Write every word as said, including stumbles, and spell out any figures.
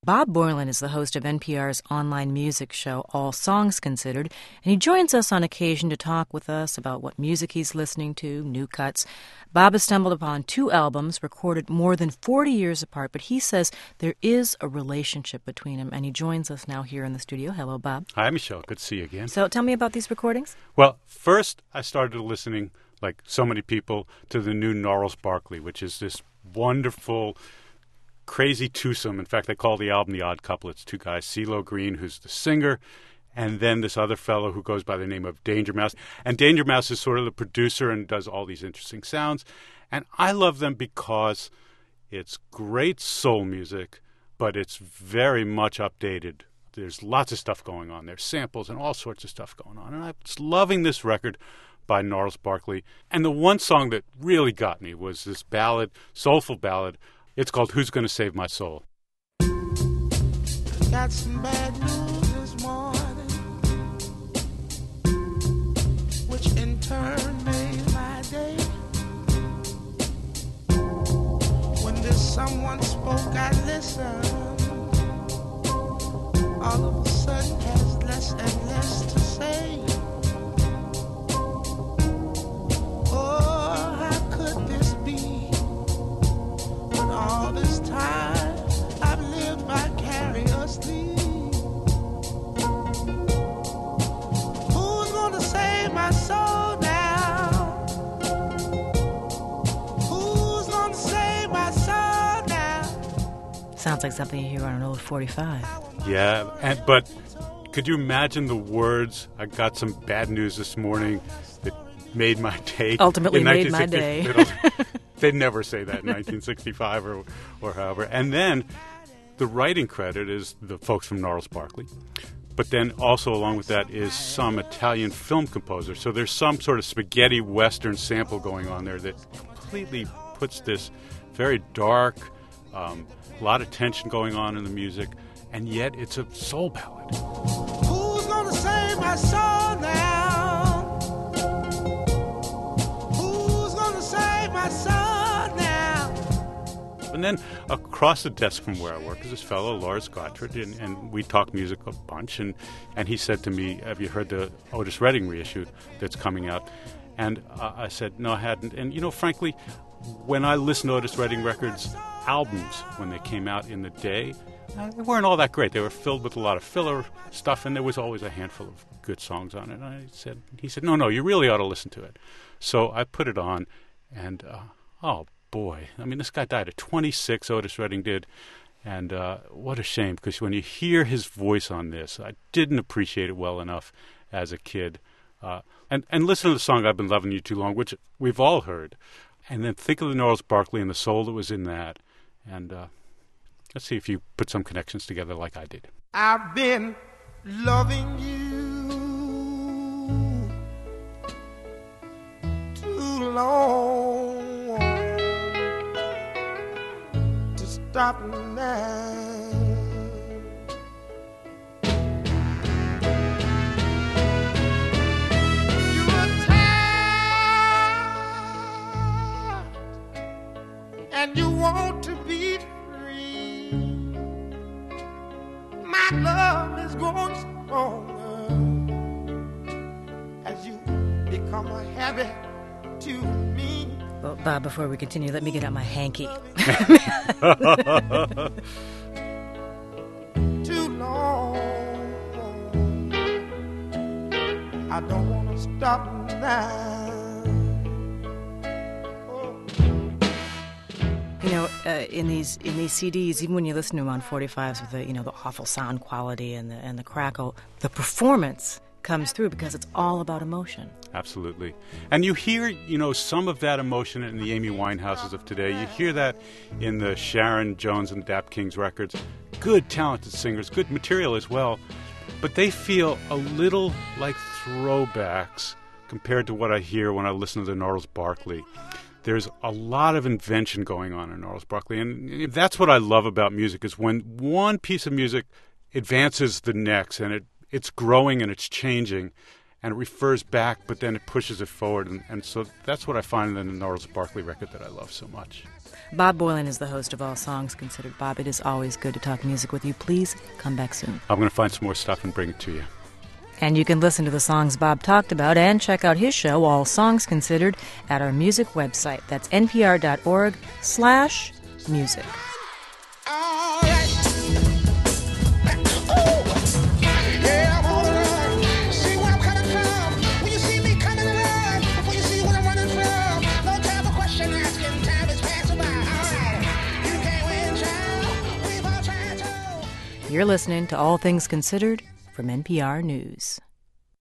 Bob Boilen is the host of N P R's online music show, All Songs Considered, and he joins us on occasion to talk with us about what music he's listening to, new cuts. Bob has stumbled upon two albums recorded more than forty years apart, but he says there is a relationship between them, and he joins us now here in the studio. Hello, Bob. Hi, Michelle. Good to see you again. So tell me about these recordings. Well, first I started listening, like so many people, to the new Gnarls Barkley, which is this wonderful, crazy twosome. In fact, they call the album The Odd Couple. It's two guys, CeeLo Green, who's the singer, and then this other fellow who goes by the name of Danger Mouse. And Danger Mouse is sort of the producer and does all these interesting sounds. And I love them because it's great soul music, but it's very much updated. There's lots of stuff going on. There's samples and all sorts of stuff going on. And I was loving this record by Gnarls Barkley. And the one song that really got me was this ballad, soulful ballad. It's called Who's Gonna Save My Soul? Got some bad news this morning, which in turn made my day. When this someone spoke, I listened. All of a sudden has less and less to say. Oh, how could this be? When all this time I've lived vicariously. Who's gonna save my soul now? Who's gonna save my soul now? Sounds like something you hear on an old forty-five. Yeah, and, but could you imagine the words? I got some bad news this morning that made my day. Ultimately in made my nineteen sixty. day. They'd never say that in nineteen sixty-five or, or however. And then the writing credit is the folks from Gnarls Barkley. But then also along with that is some Italian film composer. So there's some sort of spaghetti western sample going on there that completely puts this very dark, um, a lot of tension going on in the music, and yet it's a soul ballad. Who's gonna save my soul now? Who's gonna save my soul now? And then across the desk from where I work is this fellow, Lars Gottfried, and, and we talk music a bunch. And, and he said to me, have you heard the Otis Redding reissue that's coming out? And uh, I said, no, I hadn't. And, you know, frankly, when I listened to Otis Redding records, albums, when they came out in the day, uh, they weren't all that great. They were filled with a lot of filler stuff, and there was always a handful of good songs on it. And I said, he said, no, no, you really ought to listen to it. So I put it on, and, uh, oh, boy. I mean, this guy died at twenty-six, Otis Redding did. And uh, what a shame, because when you hear his voice on this, I didn't appreciate it well enough as a kid. Uh, and, and listen to the song, I've Been Loving You Too Long, which we've all heard. And then think of the Gnarls Barkley and the soul that was in that. And uh, let's see if you put some connections together like I did. I've been loving you too long to stop now. You're tired and you want to be free. My love is growing stronger as you become a habit to me. Well, Bob, before we continue, let me get out my hanky. Too long. I don't want to stop now. You know, uh, in these in these C Ds, even when you listen to them on forty-fives with the you know the awful sound quality and the and the crackle, the performance comes through because it's all about emotion. Absolutely. And you hear, you know, some of that emotion in the Amy Winehouses of today. You hear that in the Sharon Jones and Dap Kings records. Good, talented singers, good material as well. But they feel a little like throwbacks compared to what I hear when I listen to the Gnarls Barkley. There's a lot of invention going on in Gnarls Barkley. And that's what I love about music, is when one piece of music advances the next, and it, it's growing and it's changing. and it refers back, but then it pushes it forward. And, and so that's what I find in the Gnarls Barkley record that I love so much. Bob Boilen is the host of All Songs Considered. Bob, it is always good to talk music with you. Please come back soon. I'm going to find some more stuff and bring it to you. And you can listen to the songs Bob talked about and check out his show, All Songs Considered, at our music website. That's npr.org slash music. All right. Ooh. Yeah, I'm on the run. See where I'm coming from. When you see me coming run. When you see what I'm running from. No time for question asking. Time is passing by. All right. You can't win, child. We've all tried to. You're listening to All Things Considered from N P R News.